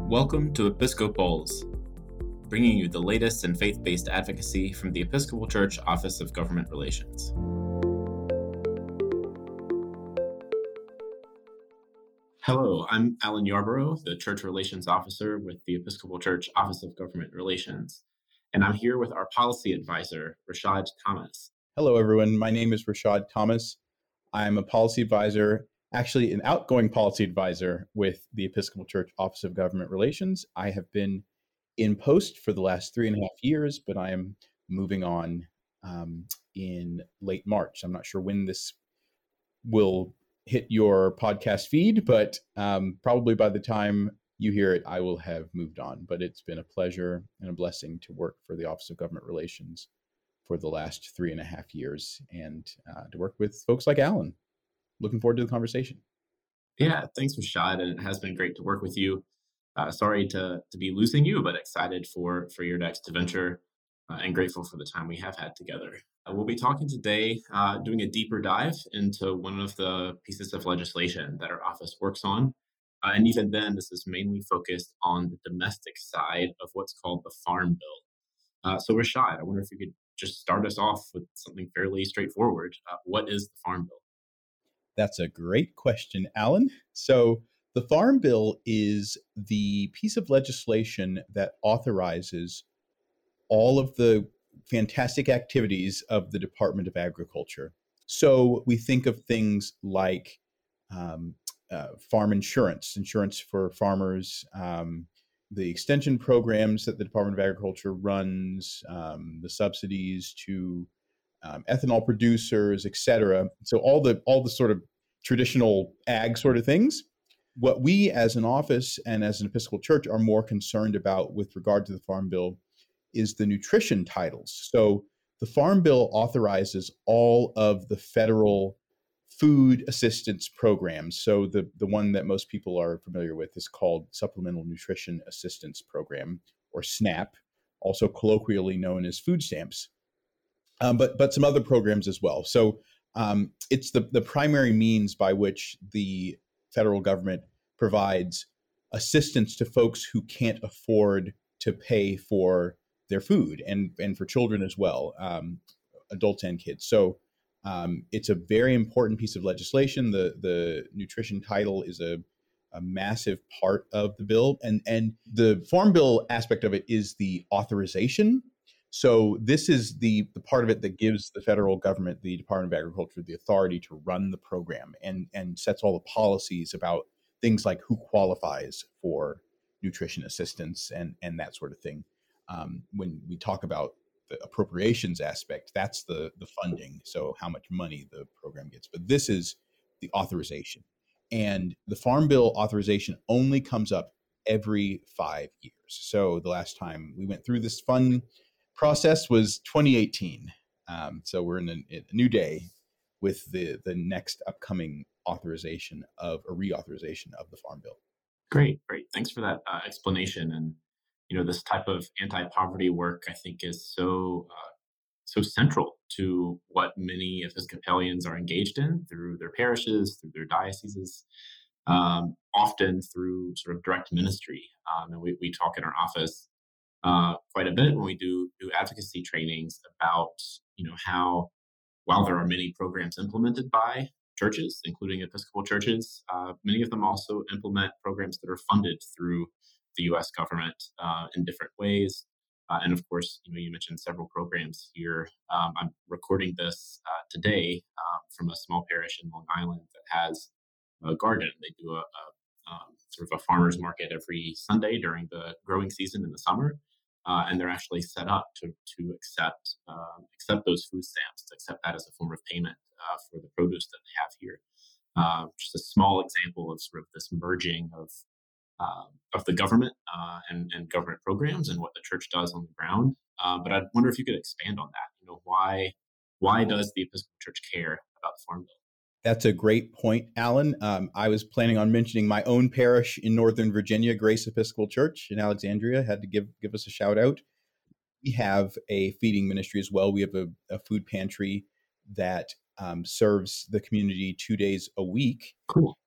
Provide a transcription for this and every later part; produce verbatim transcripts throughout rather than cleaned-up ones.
Welcome to Episcopals, bringing you the latest in faith-based advocacy from the Episcopal Church Office of Government Relations. Hello, I'm Alan Yarborough, the Church Relations Officer with the Episcopal Church Office of Government Relations, and I'm here with our Policy Advisor, Rashad Thomas. Hello, everyone. My name is Rashad Thomas. I'm a Policy Advisor, actually an outgoing Policy Advisor with the Episcopal Church Office of Government Relations. I have been in post for the last three and a half years, but I am moving on um, in late March. I'm not sure when this will hit your podcast feed, but um, probably by the time you hear it, I will have moved on. But it's been a pleasure and a blessing to work for the Office of Government Relations for the last three and a half years and uh, to work with folks like Alan. Looking forward to the conversation. Yeah, thanks, Rashad, and it has been great to work with you. Uh, sorry to to be losing you, but excited for, for your next adventure uh, and grateful for the time we have had together. Uh, we'll be talking today, uh, doing a deeper dive into one of the pieces of legislation that our office works on. Uh, and even then, this is mainly focused on the domestic side of what's called the Farm Bill. Uh, so Rashad, I wonder if you could just start us off with something fairly straightforward. Uh, what is the Farm Bill? That's a great question, Alan. So the Farm Bill is the piece of legislation that authorizes all of the fantastic activities of the Department of Agriculture. So we think of things like um, uh, farm insurance, insurance for farmers, um, the extension programs that the Department of Agriculture runs, um, the subsidies to um, ethanol producers, et cetera. So all the all the sort of traditional ag sort of things. What we as an office and as an Episcopal Church are more concerned about with regard to the Farm Bill is the nutrition titles. So the Farm Bill authorizes all of the federal food assistance programs. So the, the one that most people are familiar with is called Supplemental Nutrition Assistance Program, or SNAP, also colloquially known as food stamps, um, but but some other programs as well. So um, it's the, the primary means by which the federal government provides assistance to folks who can't afford to pay for their food, and, and for children as well, um, adults and kids. So um, it's a very important piece of legislation. The the nutrition title is a, a massive part of the bill. And, and the Farm Bill aspect of it is the authorization. So this is the, the part of it that gives the federal government, the Department of Agriculture, the authority to run the program and, and sets all the policies about things like who qualifies for nutrition assistance and, and that sort of thing. Um, when we talk about the appropriations aspect, that's the, the funding, so how much money the program gets. But this is the authorization. And the Farm Bill authorization only comes up every five years. So the last time we went through this fun process was twenty eighteen. Um, so we're in a, a new day with the, the next upcoming authorization of a reauthorization of the Farm Bill. Great, great. Thanks for that uh, explanation. And you know, this type of anti-poverty work, I think, is so uh, so central to what many Episcopalians are engaged in through their parishes, through their dioceses, um, often through sort of direct ministry. Um, and we, we talk in our office uh, quite a bit when we do do advocacy trainings about, you know, how while there are many programs implemented by churches, including Episcopal churches, uh, many of them also implement programs that are funded through the U S government uh, in different ways. Uh, and of course, you know, you mentioned several programs here. Um, I'm recording this uh, today um, from a small parish in Long Island that has a garden. They do a, a um, sort of a farmer's market every Sunday during the growing season in the summer. Uh, and they're actually set up to to accept uh, accept those food stamps, to accept that as a form of payment uh, for the produce that they have here. Uh, just a small example of sort of this merging of uh, of the government uh, and, and government programs and what the church does on the ground. Uh, but I wonder if you could expand on that. You know, why why does the Episcopal Church care about the Farm Bill? That's a great point, Alan. Um, I was planning on mentioning my own parish in Northern Virginia, Grace Episcopal Church in Alexandria. Had to give give us a shout out. We have a feeding ministry as well. We have a, a food pantry that um, serves the community two days a week. Cool.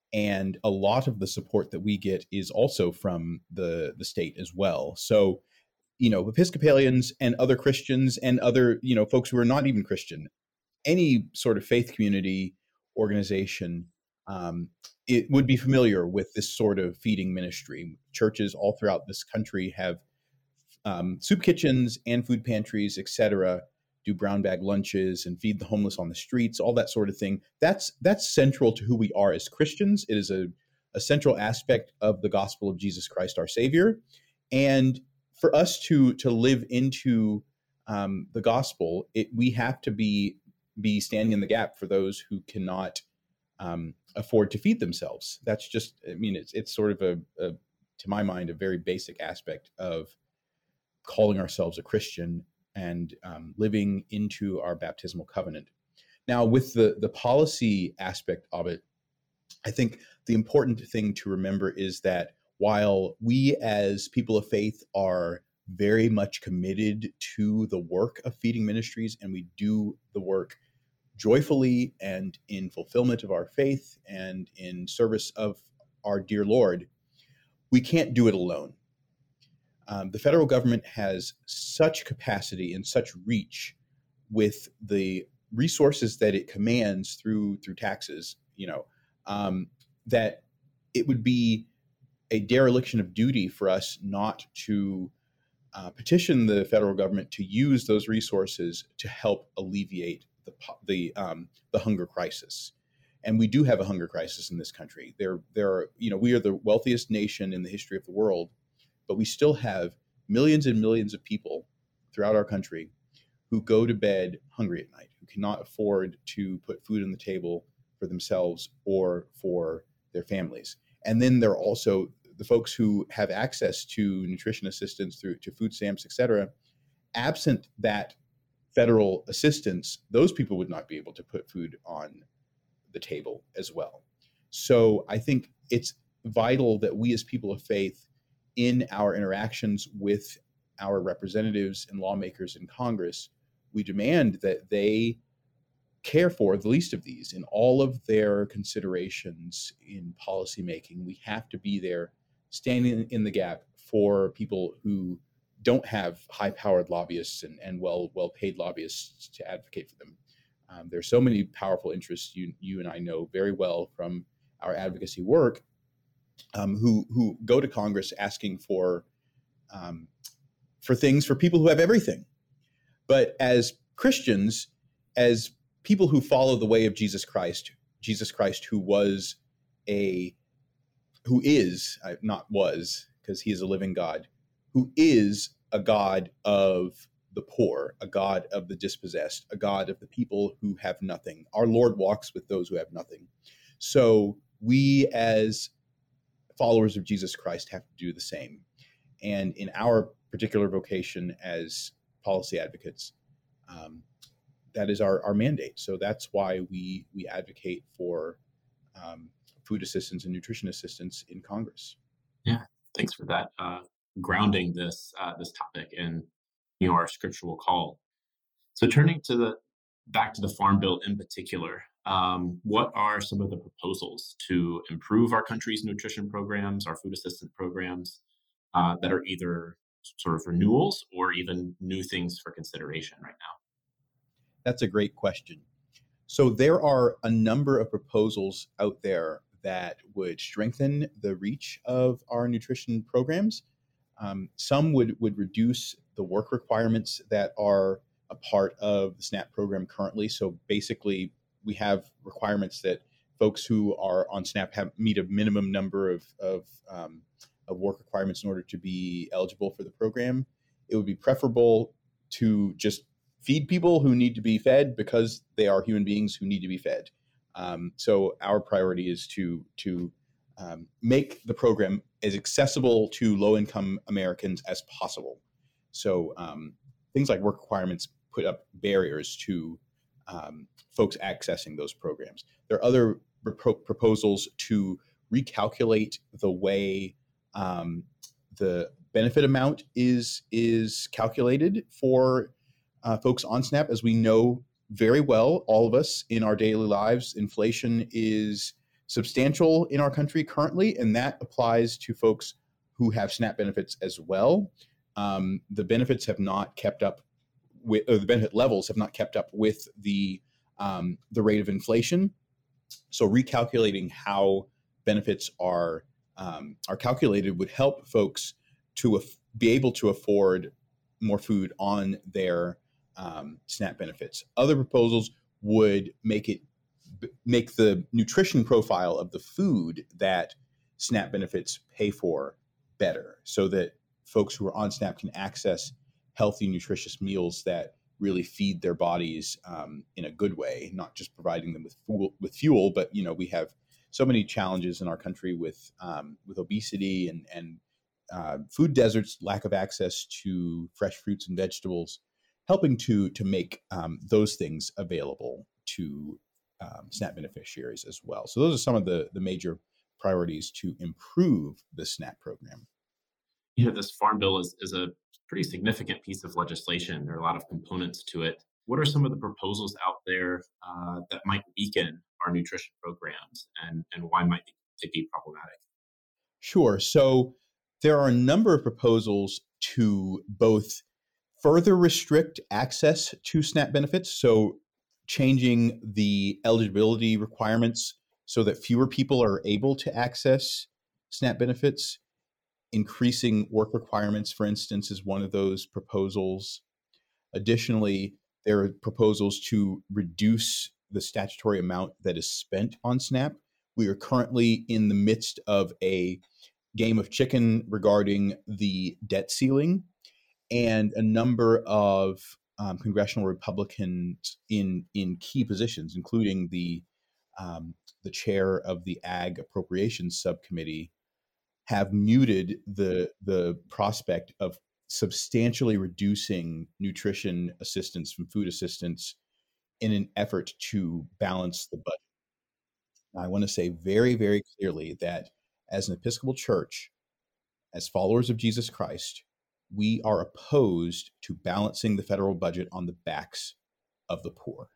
and a lot of the support that we get is also from the the state as well. So, you know, Episcopalians and other Christians and other, you know, folks who are not even Christian, any sort of faith community organization, um, it would be familiar with this sort of feeding ministry. Churches all throughout this country have um, soup kitchens and food pantries, et cetera, do brown bag lunches and feed the homeless on the streets, all that sort of thing. That's that's central to who we are as Christians. It is a, a central aspect of the gospel of Jesus Christ, our Savior. And for us to to live into um, the gospel, it, we have to be be standing in the gap for those who cannot um, afford to feed themselves. That's just, I mean, it's it's sort of a, a, to my mind, a very basic aspect of calling ourselves a Christian and um, living into our baptismal covenant. Now, with the the policy aspect of it, I think the important thing to remember is that while we as people of faith are very much committed to the work of feeding ministries, and we do the work joyfully and in fulfillment of our faith and in service of our dear Lord, we can't do it alone. Um, the federal government has such capacity and such reach with the resources that it commands through through taxes, you know, um, that it would be a dereliction of duty for us not to uh, petition the federal government to use those resources to help alleviate the the um, the hunger crisis. And we do have a hunger crisis in this country. There, there are, you know, we are the wealthiest nation in the history of the world, but we still have millions and millions of people throughout our country who go to bed hungry at night, who cannot afford to put food on the table for themselves or for their families. And then there are also the folks who have access to nutrition assistance through to food stamps, et cetera. Absent that federal assistance, those people would not be able to put food on the table as well. So I think it's vital that we as people of faith, in our interactions with our representatives and lawmakers in Congress, we demand that they care for the least of these in all of their considerations in policymaking. We have to be there standing in the gap for people who don't have high-powered lobbyists and, and well, well-paid lobbyists to advocate for them. Um, there's so many powerful interests you, you and I know very well from our advocacy work, Um, who who go to Congress asking for um, for things for people who have everything. But as Christians, as people who follow the way of Jesus Christ, Jesus Christ who was a who is uh, not was, because he is a living God, who is a God of the poor, a God of the dispossessed, a God of the people who have nothing. Our Lord walks with those who have nothing. So we as followers of Jesus Christ have to do the same. And in our particular vocation as policy advocates, um, that is our, our mandate. So that's why we we advocate for um, food assistance and nutrition assistance in Congress. Yeah, thanks for that uh, grounding this uh, this topic in you know our scriptural call. So turning to the back to the Farm Bill in particular, um, what are some of the proposals to improve our country's nutrition programs, our food assistance programs, uh, that are either sort of renewals or even new things for consideration right now? That's a great question. So there are a number of proposals out there that would strengthen the reach of our nutrition programs. Um, some would, would reduce the work requirements that are a part of the SNAP program currently. So basically, we have requirements that folks who are on SNAP have meet a minimum number of, of, um, of work requirements in order to be eligible for the program. It would be preferable to just feed people who need to be fed because they are human beings who need to be fed. Um, so our priority is to to um, make the program as accessible to low-income Americans as possible. So um, things like work requirements put up barriers to um, folks accessing those programs. There are other pro- proposals to recalculate the way um, the benefit amount is is calculated for uh, folks on SNAP. As we know very well, all of us in our daily lives, inflation is substantial in our country currently, and that applies to folks who have SNAP benefits as well. Um, the benefits have not kept up with, or the benefit levels have not kept up with the um, the rate of inflation. So recalculating how benefits are um, are calculated would help folks to af- be able to afford more food on their um, SNAP benefits. Other proposals would make it make the nutrition profile of the food that SNAP benefits pay for better, so that folks who are on SNAP can access healthy, nutritious meals that really feed their bodies um, in a good way, not just providing them with fuel, with fuel. But you know, we have so many challenges in our country with um, with obesity and and uh, food deserts, lack of access to fresh fruits and vegetables, helping to to make um, those things available to um, SNAP beneficiaries as well. So those are some of the the major priorities to improve the SNAP program. You know, this farm bill is, is a pretty significant piece of legislation. There are a lot of components to it. What are some of the proposals out there uh, that might weaken our nutrition programs, and, and why might they be problematic? Sure. So there are a number of proposals to both further restrict access to SNAP benefits, so changing the eligibility requirements so that fewer people are able to access SNAP benefits. Increasing work requirements, for instance, is one of those proposals. Additionally, there are proposals to reduce the statutory amount that is spent on SNAP. We are currently in the midst of a game of chicken regarding the debt ceiling, and a number of um, congressional Republicans in in key positions, including the um, the chair of the Ag Appropriations Subcommittee, have muted the the prospect of substantially reducing nutrition assistance from food assistance in an effort to balance the budget. Now, I want to say very, very clearly that as an Episcopal Church, as followers of Jesus Christ, we are opposed to balancing the federal budget on the backs of the poor.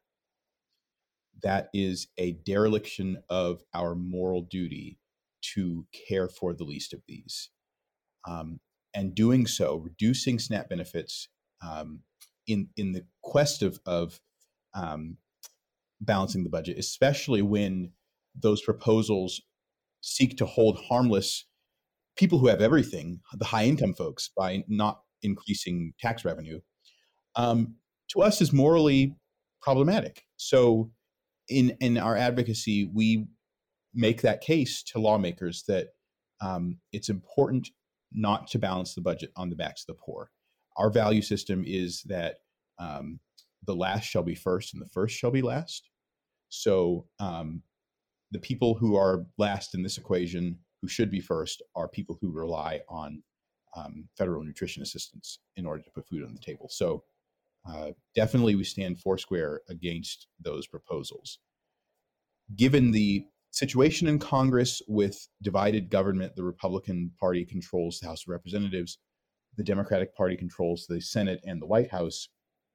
That is a dereliction of our moral duty to care for the least of these. Um, and doing so, reducing SNAP benefits um, in in the quest of of um, balancing the budget, especially when those proposals seek to hold harmless people who have everything, the high income folks, by not increasing tax revenue, um, to us is morally problematic. So, in in our advocacy, we make that case to lawmakers that um, it's important not to balance the budget on the backs of the poor. Our value system is that um, the last shall be first and the first shall be last. So um, the people who are last in this equation, who should be first, are people who rely on um, federal nutrition assistance in order to put food on the table. So uh, definitely we stand foursquare against those proposals. Given the situation in Congress with divided government, the Republican Party controls the House of Representatives, the Democratic Party controls the Senate and the White House.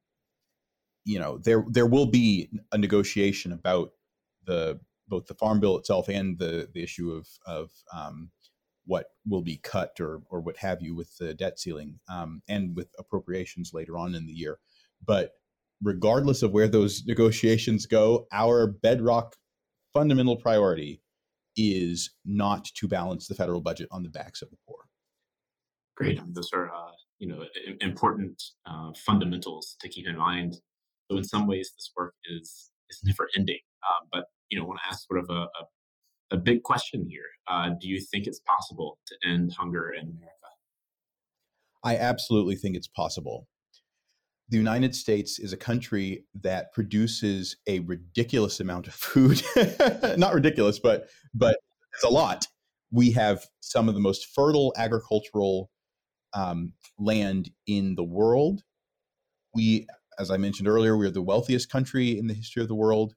You know, there there will be a negotiation about the both the farm bill itself and the the issue of of um, what will be cut or or what have you with the debt ceiling um, and with appropriations later on in the year. But regardless of where those negotiations go, our bedrock fundamental priority is not to balance the federal budget on the backs of the poor. Great. Those are, uh, you know, important uh, fundamentals to keep in mind. So in some ways, this work is is never ending. Uh, but you know, I want to ask sort of a, a, a big question here. Uh, do you think it's possible to end hunger in America? I absolutely think it's possible. The United States is a country that produces a ridiculous amount of food. Not ridiculous, but but it's a lot. We have some of the most fertile agricultural um, land in the world. We, as I mentioned earlier, we're the wealthiest country in the history of the world.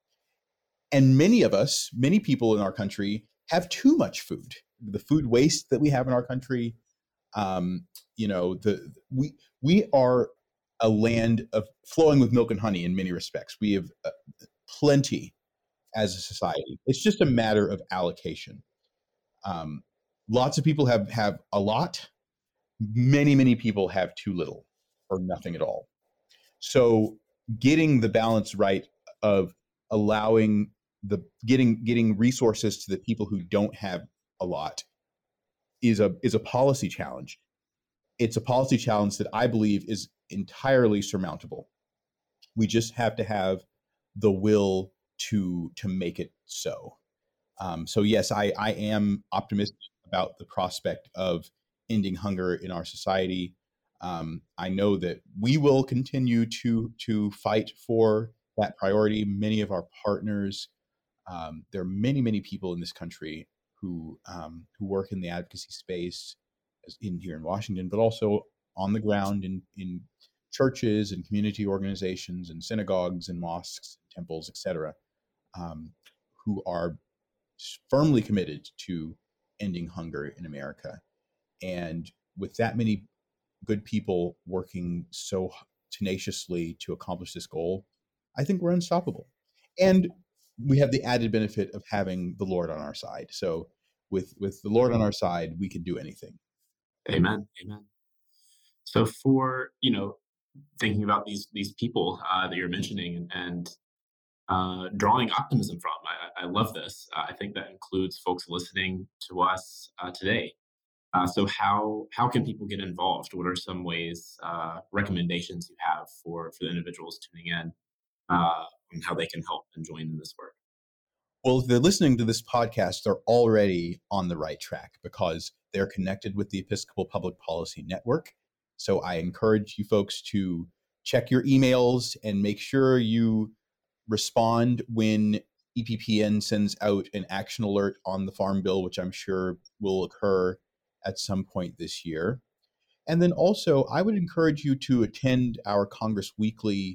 And many of us, many people in our country have too much food. The food waste that we have in our country, um, you know, the we we are a land of flowing with milk and honey in many respects. We have uh, plenty as a society. It's just a matter of allocation. Um, lots of people have have a lot. Many, many people have too little or nothing at all. So getting the balance right of allowing the getting getting resources to the people who don't have a lot is a is a policy challenge. It's a policy challenge that I believe is entirely surmountable. We just have to have the will to to make it so. Um, so yes, I, I am optimistic about the prospect of ending hunger in our society. Um, I know that we will continue to to fight for that priority. Many of our partners, um, there are many many people in this country who um, who work in the advocacy space, as in here in Washington, but also on the ground in in churches and community organizations and synagogues and mosques, temples, et cetera, um, who are firmly committed to ending hunger in America. And with that many good people working so tenaciously to accomplish this goal, I think we're unstoppable. And we have the added benefit of having the Lord on our side. So with with the Lord on our side, we can do anything. Amen. Amen. So for, you know, thinking about these these people uh, that you're mentioning and, and uh, drawing optimism from, I, I love this. Uh, I think that includes folks listening to us uh, today. Uh, so how how can people get involved? What are some ways, uh, recommendations you have for for the individuals tuning in, uh, and how they can help and join in this work? Well, if they're listening to this podcast, they're already on the right track because they're connected with the Episcopal Public Policy Network. So I encourage you folks to check your emails and make sure you respond when E P P N sends out an action alert on the Farm Bill, which I'm sure will occur at some point this year. And then also, I would encourage you to attend our Congress Weekly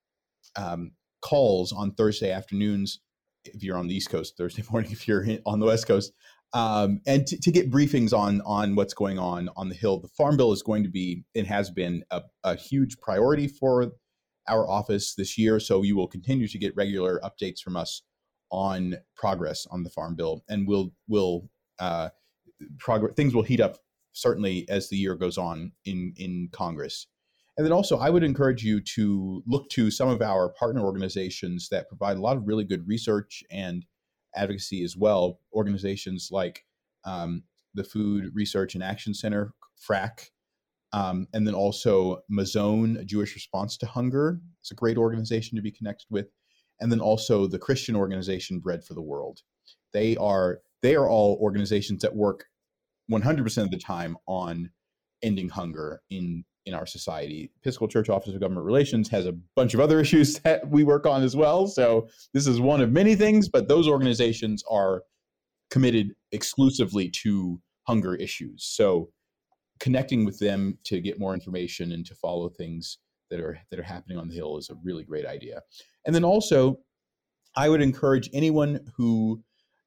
um, calls on Thursday afternoons if you're on the East Coast, Thursday morning if you're on the West Coast, um, and to, to get briefings on on what's going on on the Hill. The Farm Bill is going to be, it has been a, a huge priority for our office this year, so you will continue to get regular updates from us on progress on the Farm Bill, and we'll will uh, progress things will heat up certainly as the year goes on in in Congress. And then also, I would encourage you to look to some of our partner organizations that provide a lot of really good research and advocacy as well. Organizations like um, the Food Research and Action Center, F R A C, um, and then also Mazon, a Jewish Response to Hunger. It's a great organization to be connected with. And then also the Christian organization Bread for the World. They are they are all organizations that work one hundred percent of the time on ending hunger in in our society. Episcopal Church Office of Government Relations has a bunch of other issues that we work on as well. So this is one of many things, but those organizations are committed exclusively to hunger issues. So connecting with them to get more information and to follow things that are that are happening on the Hill is a really great idea. And then also, I would encourage anyone who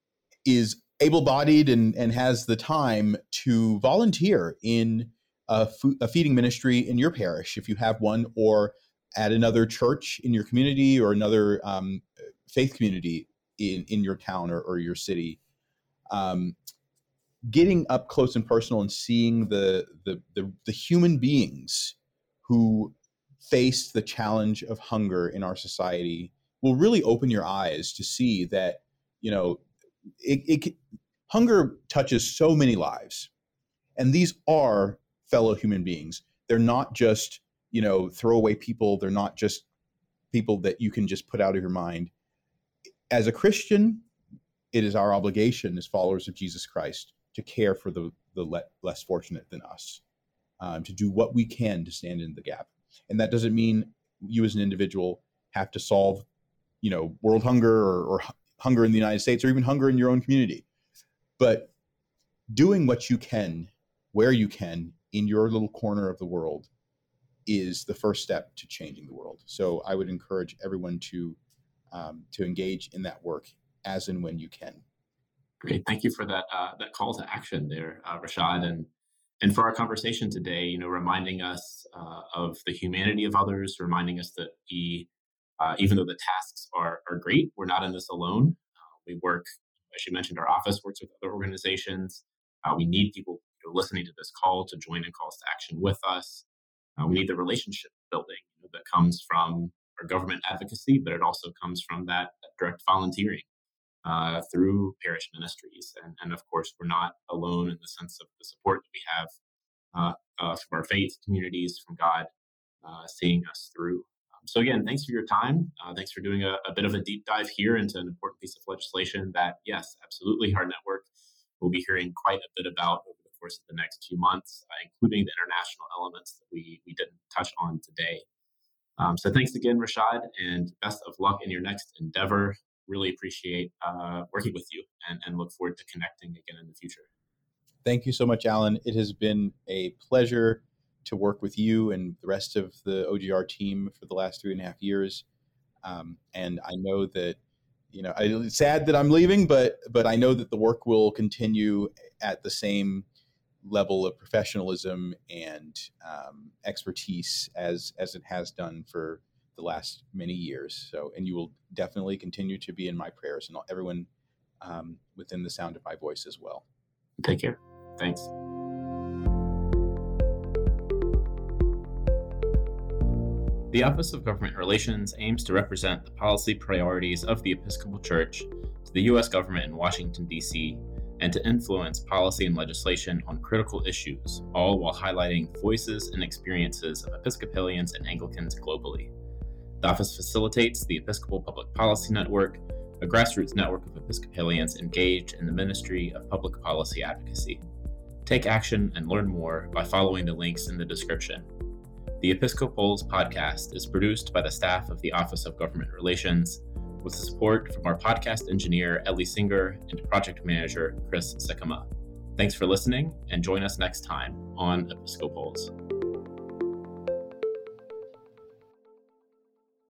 is able-bodied and, and has the time to volunteer in a, food, a feeding ministry in your parish, if you have one, or at another church in your community or another um, faith community in, in your town or, or your city. Um, getting up close and personal and seeing the, the, the, the human beings who face the challenge of hunger in our society will really open your eyes to see that, you know, it, it hunger touches so many lives, and these are fellow human beings. They're not just, you know, throwaway people. They're not just people that you can just put out of your mind. As a Christian, it is our obligation as followers of Jesus Christ to care for the, the le- less fortunate than us, um, to do what we can to stand in the gap. And that doesn't mean you as an individual have to solve, you know, world hunger or, or hunger in the United States or even hunger in your own community. But doing what you can, where you can, in your little corner of the world is the first step to changing the world. So I would encourage everyone to um, to engage in that work as and when you can. Great, thank you for that uh, that call to action there, uh, Rashad, and and for our conversation today. You know, reminding us uh, of the humanity of others, reminding us that we, uh, even though the tasks are are great, we're not in this alone. We work, as you mentioned, our office works with other organizations. Uh, we need people you know, listening to this call to join in calls to action with us. Uh, we need the relationship building you know, that comes from our government advocacy, but it also comes from that, that direct volunteering uh, through parish ministries. And, and of course, we're not alone in the sense of the support that we have uh, uh, from our faith communities, from God uh, seeing us through. Um, so again, thanks for your time. Uh, thanks for doing a, a bit of a deep dive here into an important piece of legislation that, yes, absolutely, our network will be hearing quite a bit about over the course of the next few months, uh, including the international elements that we, we didn't touch on today. Um, so thanks again, Rashad, and best of luck in your next endeavor. Really appreciate uh, working with you and, and look forward to connecting again in the future. Thank you so much, Alan. It has been a pleasure to work with you and the rest of the O G R team for the last three and a half years. Um, and I know that, you know, I, it's sad that I'm leaving, but but I know that the work will continue at the same level of professionalism and um, expertise as as it has done for the last many years. So, and you will definitely continue to be in my prayers, and everyone um, within the sound of my voice as well. Take care. Thanks. The Office of Government Relations aims to represent the policy priorities of the Episcopal Church to the U S government in Washington, D C, and to influence policy and legislation on critical issues, all while highlighting voices and experiences of Episcopalians and Anglicans globally. The office facilitates the Episcopal Public Policy Network, a grassroots network of Episcopalians engaged in the ministry of public policy advocacy. Take action and learn more by following the links in the description. The Episcopals podcast is produced by the staff of the Office of Government Relations, with support from our podcast engineer, Ellie Singer, and project manager, Chris Sikama. Thanks for listening, and join us next time on Episcopals.